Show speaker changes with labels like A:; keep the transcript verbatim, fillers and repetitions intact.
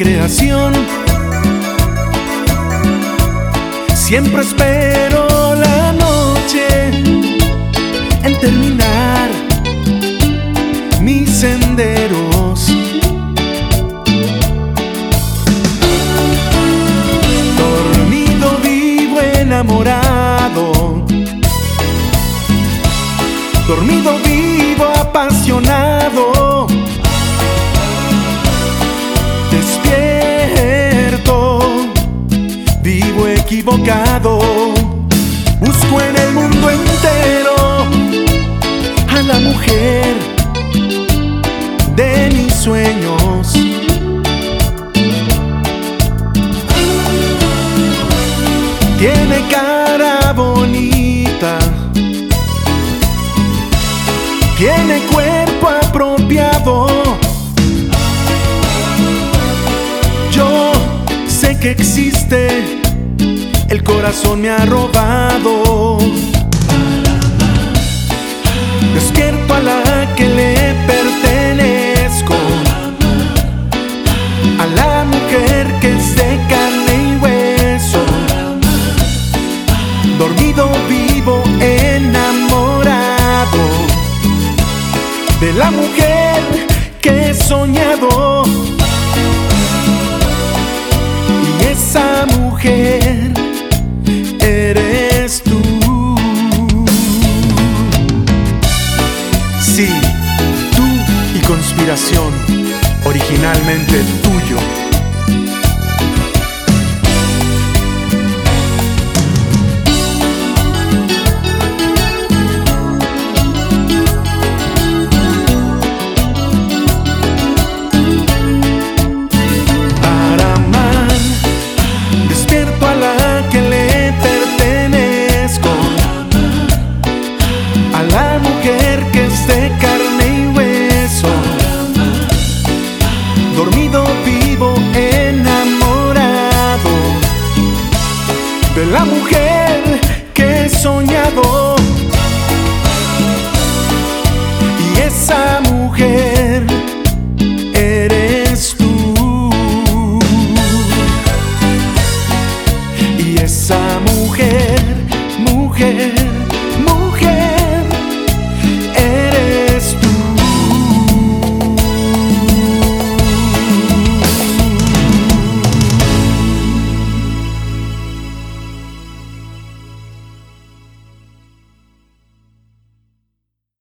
A: creación. Siempre espero la noche en terminar mis senderos. Dormido vivo enamorado, dormido vivo apasionado, despierto vivo equivocado. Busco en el mundo entero a la mujer de mis sueños. Tiene cara bonita, tiene cuerpo apropiado. Yo sé que existe, el corazón me ha robado. Despierto a la que le pertenezco, a la mujer que es de carne y hueso. Dormido vivo enamorado de la mujer que he soñado. Y esa mujer eres tú. Sí, tú y Conspiración, originalmente tuyo. La mujer que es de carne y hueso, dormido vivo enamorado de la mujer que he soñado.